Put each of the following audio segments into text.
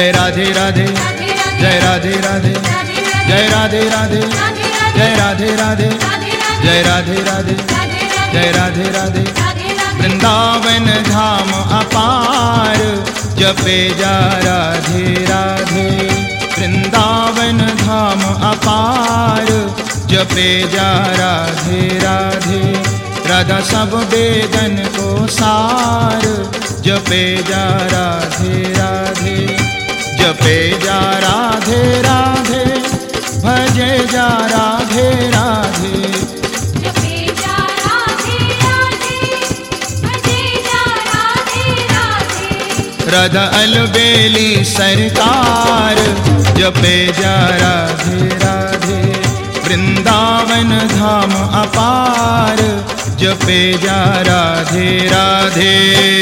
जय राधे राधे, जय राधे राधे, जय राधे राधे, जय राधे राधे, जय राधे राधे, जय राधे राधे। वृंदावन धाम अपार जपे जा राधे राधे। वृंदावन धाम अपार जपे जा राधे राधे। राधा सब वेदन को सार जपे जा राधे राधे। जपे जा राधे राधे, भजे जा राधे राधे। जपे जा राधे राधे, भजे जा राधे राधे। राधा अलबेली सरकार जपे जा राधे राधे। वृंदावन धाम अपार जपे जा राधे राधे।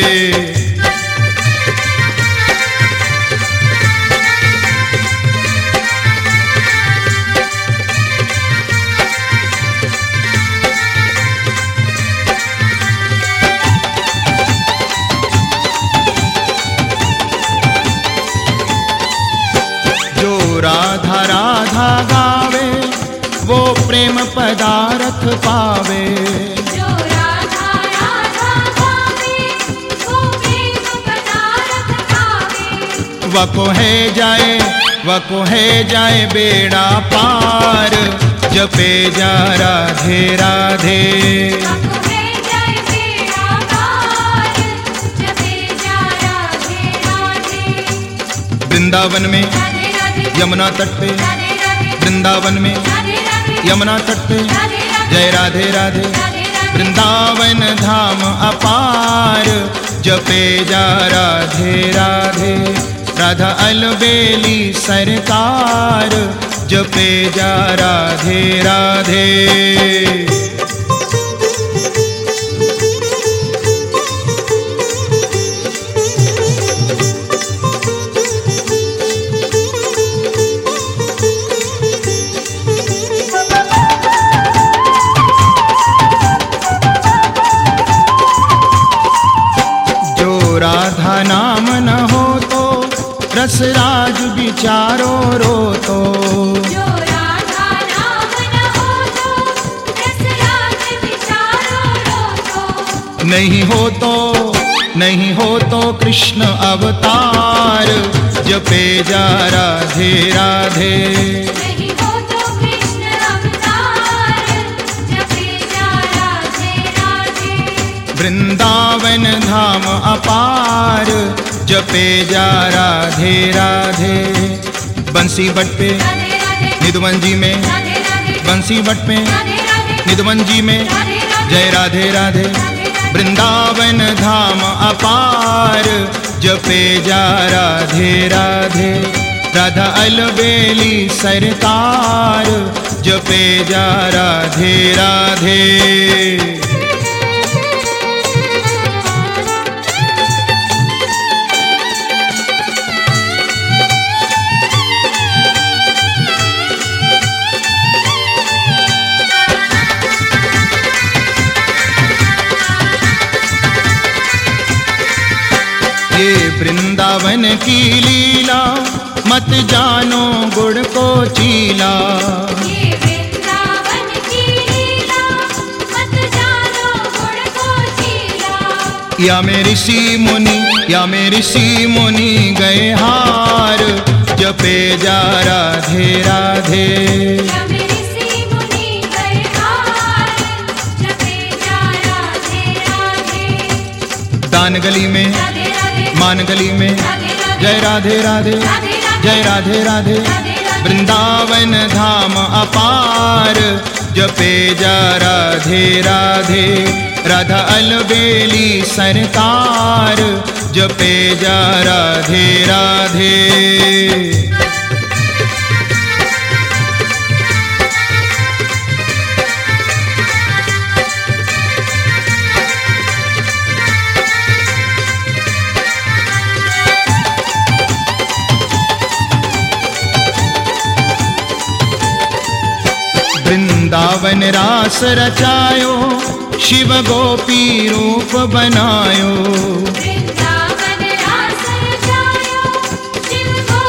राधा राधा गावे वो प्रेम पदार्थ पावे। जो राधा राधा गावे वो प्रेम पदार्थ पावे। वको है जाए बेड़ा पार जपे जा राधे राधे। वको है जाए बेड़ा पार जपे जा राधे राधे। वृंदावन में यमुना तट पे, वृंदावन में यमुना तट पे, जय राधे राधे। वृंदावन धाम अपार जपे जा राधे राधे। राधा अलबेली सरकार जपे जा राधे राधे। राधा नाम न हो तो रसराज बिचारो रो तो। जो राधा नाम न हो तो रसराज बिचारो रो तो। नहीं हो तो कृष्ण अवतार जपे जा राधे राधे। नहीं हो तो कृष्ण अवतार जपे जा राधे राधे। वृंदावन धाम अपार जपे जा राधे राधे। बंसी बट पे निधवन जी में, बंसी बट पे निधवन जी में, जय राधे राधे। वृंदावन धाम अपार जपे जा राधे राधे। राधा अलबेली सरकार जपे जा राधे राधे। ये वृंदावन की लीला मत जानो गुड़ को चीला। ये वृंदावन की लीला मत जानो गुड़ को चीला। या मेरी सी मुनि गए हार जपे जा राधे राधे। या मेरी सी मुनि गए हार जपे जा राधे राधे। दान गली में मान गली में, जय राधे राधे, जय राधे राधे। वृंदावन धाम अपार जपे जा राधे राधे। राधा अलबेली सरकार जपे जा राधे राधे। वृंदावन रास रचायो शिव गोपी रूप बनायो। वृंदावन रास रचायो शिव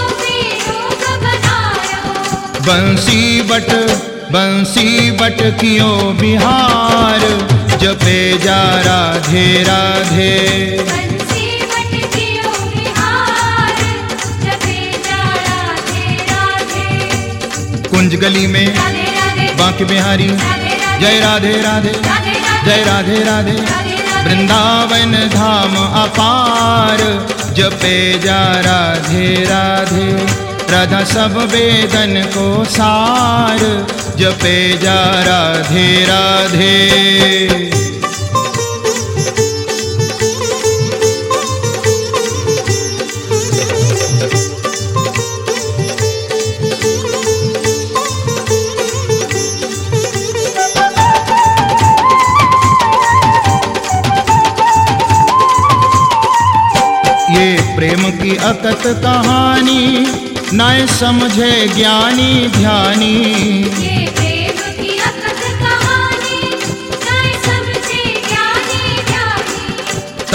बंसी बट कियो बिहार, जपे जा राधे राधे। बंसी बटकियो बिहार, जपे जा राधे राधे। कुंज गली में राधे राधे बांके बिहारी, राधे राधे जय राधे राधे, राधे राधे जय राधे राधे। राधे राधे। वृंदावन धाम अपार, जपे जा राधे राधे। राधा सब वेदन को सार, जपे जा राधे राधे। ये प्रेम की अकत कहानी, नाय समझे ज्ञानी ध्यानी। ये प्रेम की अकथ कहानी, नाय समझे ज्ञानी ध्यानी।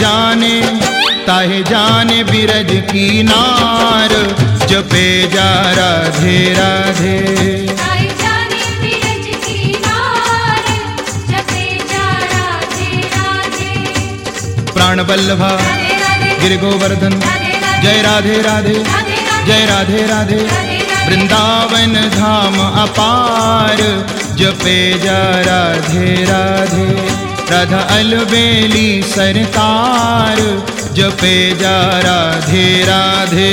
ताहे जाने बिरज की नार, जपे जा राधे राधे। ताई जाने बिरज की नार, जपे जा राधे राधे। प्राण बल्लभा राधे राधे गिर गोवर्धन, राधे राधे जय राधे राधे, राधे राधे जय राधे राधे। राधे राधे। वृंदावन धाम अपार, जपे जा राधे राधे। राधा अलबेली सरकार, जपे जा राधे राधे।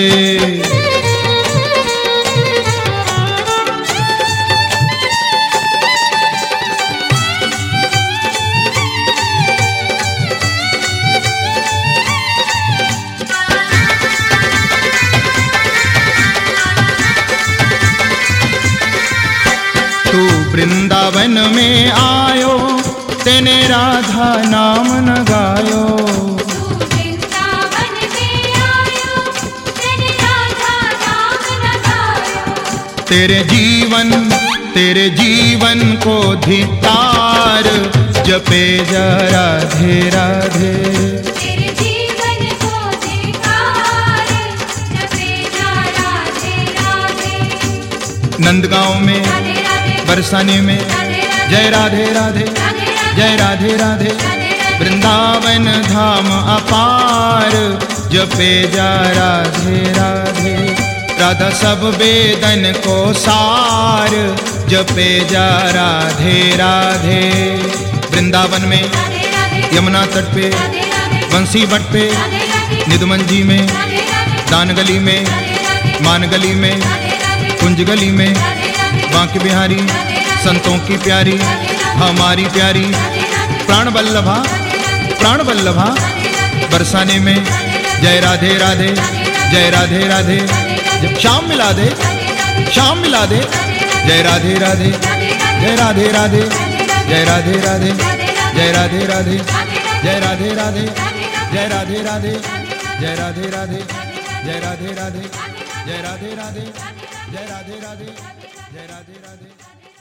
तू वृंदावन में आयो, तेने राधा नाम न गायो। तू वृंदावन में आयो, तेने राधा नाम न गायो। तेरे जीवन को धिक्कार, जपे जा राधे राधे। तेरे जीवन को धिक्कार, जपे जा राधे राधे। नंदगांव में राधे राधे बरसाने में, राधे राधे जय राधे राधे, राधे राधे जय राधे राधे। राधे राधे। वृंदावन धाम अपार, जपे जा राधे राधे। राधा सब वेदन को सार, जपे जा राधे राधे। वृंदावन में राधे राधे यमुना तट पे, राधे राधे बंसी बट पे, राधे राधे निदमंजी में, राधे राधे दान गली में, राधे राधे मान गली में, राधे राधे कुंज गली में, राधे राधे बांके बिहारी, संतों की प्यारी, हमारी प्यारी। प्राण बल्लभा बरसाने में, जय राधे राधे, जय राधे राधे। जब शाम मिला दे, जय राधे राधे, जय राधे राधे, जय राधे राधे, जय राधे राधे, जय राधे राधे, जय राधे राधे, जय राधे राधे, जय राधे राधे, जय राधे राधे, जय राधे राधे, जय राधे राधे।